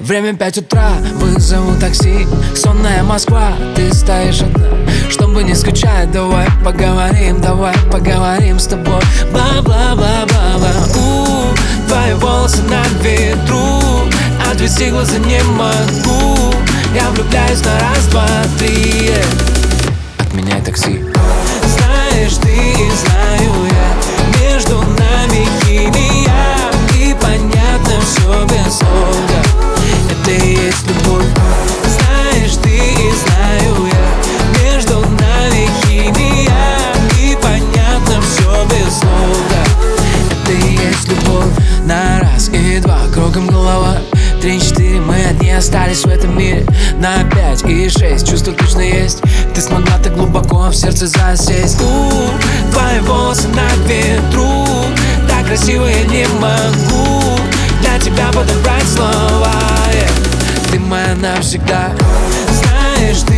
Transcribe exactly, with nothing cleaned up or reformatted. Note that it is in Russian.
Время пять утра, вызову такси. Сонная Москва, ты стоишь одна. Чтобы не скучать, давай поговорим, давай поговорим с тобой. Бла-бла-бла-бла-бла. У, твои волосы на ветру, отвести глаза не могу. Я влюбляюсь на раз, два, три. Отменяй такси. Знаешь ты и знаю я, между нами химия, и понятно все без слов. Это и есть любовь. Знаешь ты и знаю я, между нами химия, и понятно все без слов. Это и есть любовь. На раз и два, кругом голова. Три, четыре, мы одни остались в этом мире. На пять и шесть, чувство точно есть. Ты смогла так глубоко в сердце засесть. У, твои волосы на ветру, так красиво я не могу для тебя подобрать слова. Ты моя навсегда. Знаешь ты